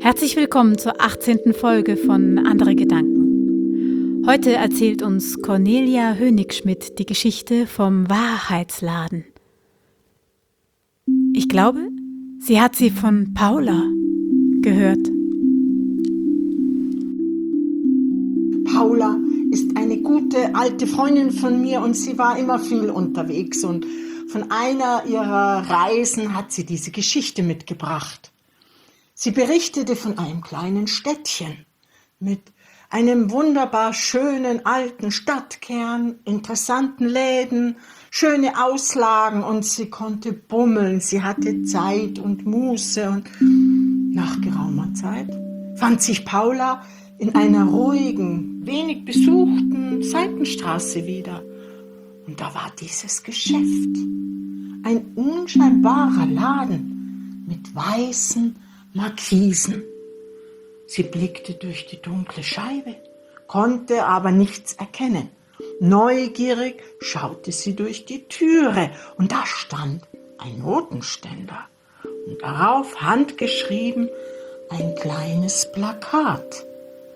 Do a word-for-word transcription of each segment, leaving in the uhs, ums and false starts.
Herzlich willkommen zur achtzehnten Folge von Andere Gedanken. Heute erzählt uns Cornelia Hönig-Schmidt die Geschichte vom Wahrheitsladen. Ich glaube, sie hat sie von Paula gehört. Paula ist eine gute alte Freundin von mir und sie war immer viel unterwegs und von einer ihrer Reisen hat sie diese Geschichte mitgebracht. Sie berichtete von einem kleinen Städtchen mit einem wunderbar schönen alten Stadtkern, interessanten Läden, schöne Auslagen und sie konnte bummeln. Sie hatte Zeit und Muße und nach geraumer Zeit fand sich Paula in einer ruhigen, wenig besuchten Seitenstraße wieder. Und da war dieses Geschäft, ein unscheinbarer Laden mit weißen Markisen. Sie blickte durch die dunkle Scheibe, konnte aber nichts erkennen. Neugierig schaute sie durch die Türe und da stand ein Notenständer und darauf handgeschrieben ein kleines Plakat.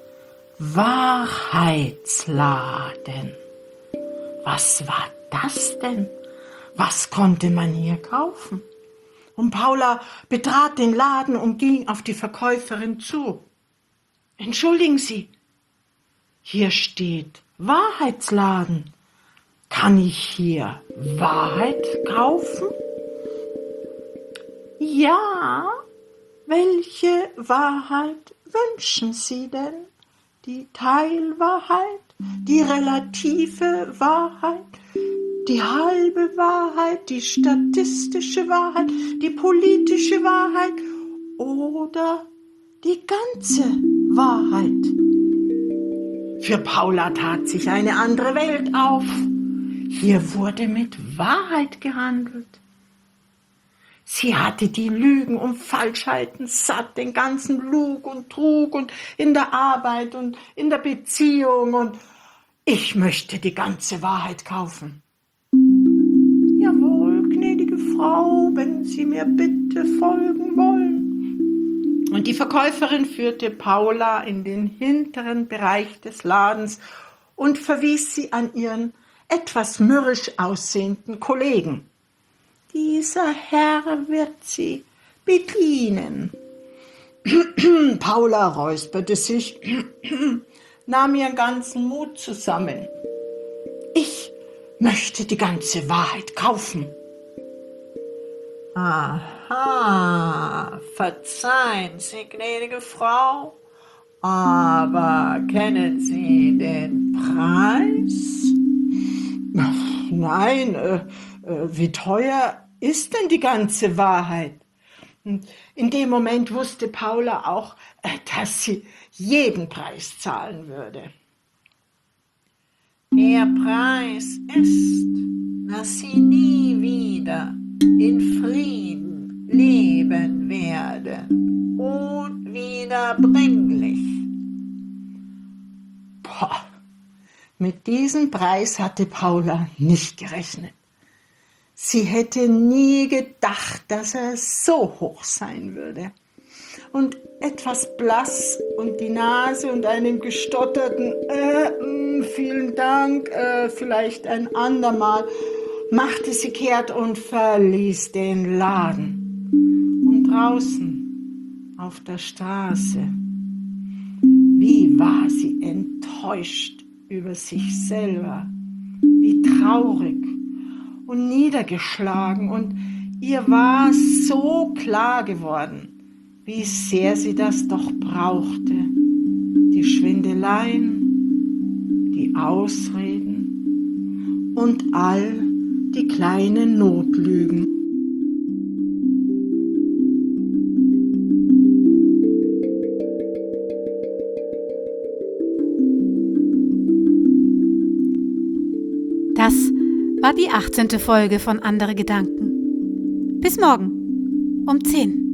Wahrheitsladen. Was war das denn? Was konnte man hier kaufen? Und Paula betrat den Laden und ging auf die Verkäuferin zu. Entschuldigen Sie, hier steht Wahrheitsladen. Kann ich hier Wahrheit kaufen? Ja, welche Wahrheit wünschen Sie denn? Die Teilwahrheit, die relative Wahrheit, die halbe Wahrheit, die statistische Wahrheit, die politische Wahrheit oder die ganze Wahrheit. Für Paula tat sich eine andere Welt auf. Hier wurde mit Wahrheit gehandelt. Sie hatte die Lügen und Falschheiten satt, den ganzen Lug und Trug und in der Arbeit und in der Beziehung und ich möchte die ganze Wahrheit kaufen. Jawohl, gnädige Frau, wenn Sie mir bitte folgen wollen. Und die Verkäuferin führte Paula in den hinteren Bereich des Ladens und verwies sie an ihren etwas mürrisch aussehenden Kollegen. Dieser Herr wird Sie bedienen. Paula räusperte sich, nahm ihren ganzen Mut zusammen. Ich möchte die ganze Wahrheit kaufen. Aha, verzeihen Sie, gnädige Frau, aber kennen Sie den Preis? Nein, äh, äh, wie teuer ist denn die ganze Wahrheit? Und in dem Moment wusste Paula auch, äh, dass sie jeden Preis zahlen würde. Der Preis ist, dass Sie nie wieder in Frieden leben werden, unwiederbringlich. Boah, mit diesem Preis hatte Paula nicht gerechnet. Sie hätte nie gedacht, dass er so hoch sein würde. Und etwas blass und die Nase und einem gestotterten äh, mh, vielen Dank, äh, vielleicht ein andermal, machte sie kehrt und verließ den Laden. Und draußen auf der Straße, wie war sie enttäuscht über sich selber, wie traurig und niedergeschlagen und ihr war so klar geworden, wie sehr sie das doch brauchte. Die Schwindeleien, die Ausreden und all die kleinen Notlügen. Das war die achtzehnte Folge von Andere Gedanken. Bis morgen um zehn.